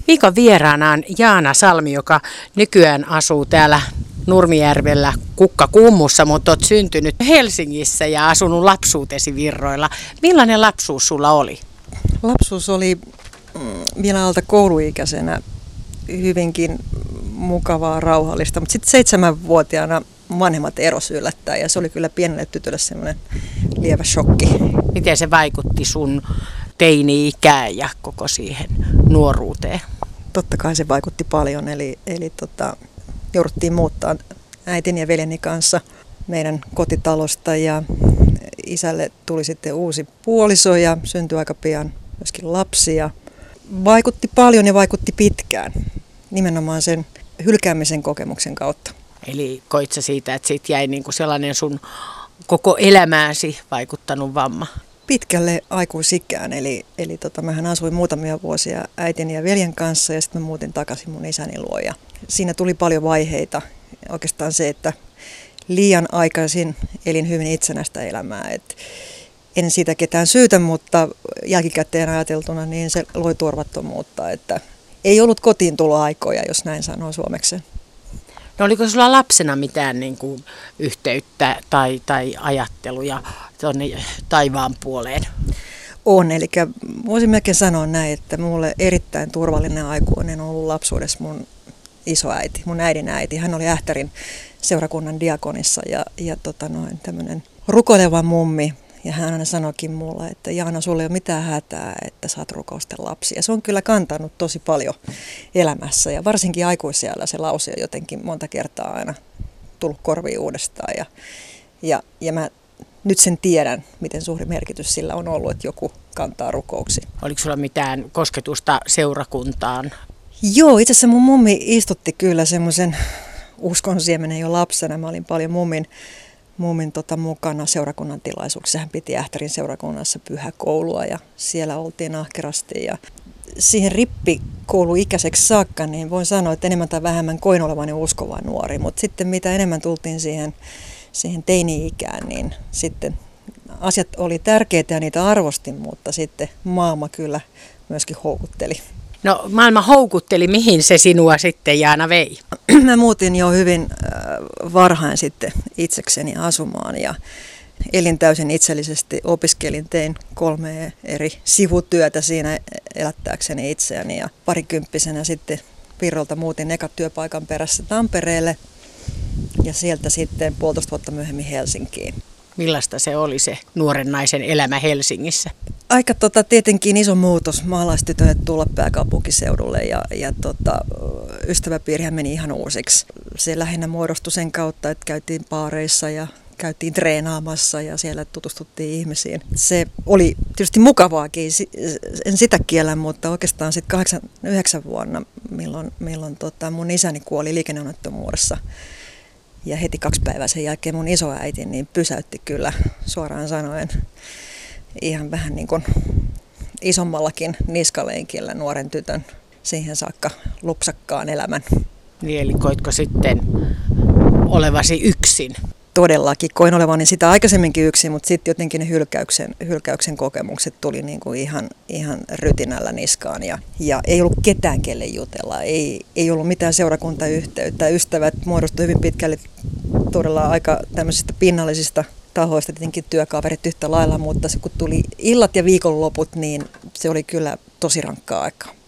Viikon vieraana on Jaana Salmi, joka nykyään asuu täällä Nurmijärvellä Kukkakummussa, mutta olet syntynyt Helsingissä ja asunut lapsuutesi Virroilla. Millainen lapsuus sulla oli? Lapsuus oli vielä alta kouluikäisenä hyvinkin mukavaa, rauhallista, mutta sitten 7-vuotiaana vanhemmat eros yllättäen ja se oli kyllä pienelle tytölle semmoinen lievä shokki. Miten se vaikutti sun teini-ikään ja koko siihen nuoruuteen? Totta kai se vaikutti paljon, eli jouduttiin muuttaa äitini ja veljeni kanssa meidän kotitalosta ja isälle tuli sitten uusi puoliso ja syntyi aika pian myöskin lapsia. Vaikutti paljon ja vaikutti pitkään, nimenomaan sen hylkäämisen kokemuksen kautta. Eli koit sä siitä, että siitä jäi niinku sellainen sun koko elämääsi vaikuttanut vamma? Pitkälle aikuisikään, eli mähän asuin muutamia vuosia äitini ja veljen kanssa ja sitten mä muutin takaisin mun isäni luo. Ja siinä tuli paljon vaiheita. Oikeastaan se, että liian aikaisin elin hyvin itsenäistä elämää. En siitä ketään syytä, mutta jälkikäteen ajateltuna niin se loi turvattomuutta, että ei ollut kotiin tuloaikoja, jos näin sanoo suomeksi. No oliko sulla lapsena mitään niin kuin yhteyttä tai ajatteluja tuonne taivaan puoleen? On, eli voisin melkein sanoa näin, että mulle erittäin turvallinen aikuinen on ollut lapsuudessa mun isoäiti, mun äidin äiti. Hän oli Ähtärin seurakunnan diakonissa ja tämmöinen rukoileva mummi. Ja hän aina sanoikin mulle, että Jaana, sulla ei ole mitään hätää, että saat rukousten lapsia. Se on kyllä kantanut tosi paljon elämässä ja varsinkin aikuisiällä se lause on jotenkin monta kertaa aina tullut korviin uudestaan. Ja mä nyt sen tiedän, miten suuri merkitys sillä on ollut, että joku kantaa rukouksia. Oliko sulla mitään kosketusta seurakuntaan? Joo, itse asiassa mun mummi istutti kyllä semmoisen uskon siemenen jo lapsena. Mä olin paljon mummin mukana seurakunnan tilaisuuksissa. Hän piti Ähtärin seurakunnassa pyhäkoulua ja siellä oltiin ahkerasti. Ja siihen rippikouluikäiseksi saakka niin voin sanoa, että enemmän tai vähemmän koin olevani uskova nuori. Mutta sitten mitä enemmän tultiin siihen teini-ikään, niin sitten asiat oli tärkeitä ja niitä arvostin, mutta sitten maailma kyllä myöskin houkutteli. No maailma houkutteli, mihin se sinua sitten Jaana vei? Mä muutin jo hyvin varhain sitten itsekseni asumaan ja elin täysin itsellisesti, tein 3 eri sivutyötä siinä elättääkseni itseäni ja parikymppisenä sitten Virrolta muutin eka työpaikan perässä Tampereelle ja sieltä sitten 1,5 vuotta myöhemmin Helsinkiin. Millaista se oli se nuoren naisen elämä Helsingissä? Aika tietenkin iso muutos maalaistytölle tulla pääkaupunkiseudulle ja ystäväpiirihän meni ihan uusiksi. Se lähinnä muodostui sen kautta, että käytiin baareissa ja käytiin treenaamassa ja siellä tutustuttiin ihmisiin. Se oli tietysti mukavaakin, en sitä kiellä, mutta oikeastaan sitten 89 vuonna, milloin mun isäni kuoli liikenneonnettomuudessa. Ja heti 2 päivää sen jälkeen mun isoäiti niin pysäytti kyllä suoraan sanoen ihan vähän niin kuin isommallakin niskalenkillä nuoren tytön siihen saakka lupsakkaan elämän. Niin, eli koitko sitten olevasi yksin? Todellakin koin olevani sitä aikaisemminkin yksin, mutta sitten jotenkin ne hylkäyksen kokemukset tuli niin kuin ihan rytinällä niskaan ja ei ollut ketään kelle jutella, ei ollut mitään seurakuntayhteyttä. Ystävät muodostui hyvin pitkälle todella aika tämmöisistä pinnallisista tahoista, tietenkin työkaverit yhtä lailla, mutta kun tuli illat ja viikonloput, niin se oli kyllä tosi rankkaa aikaa.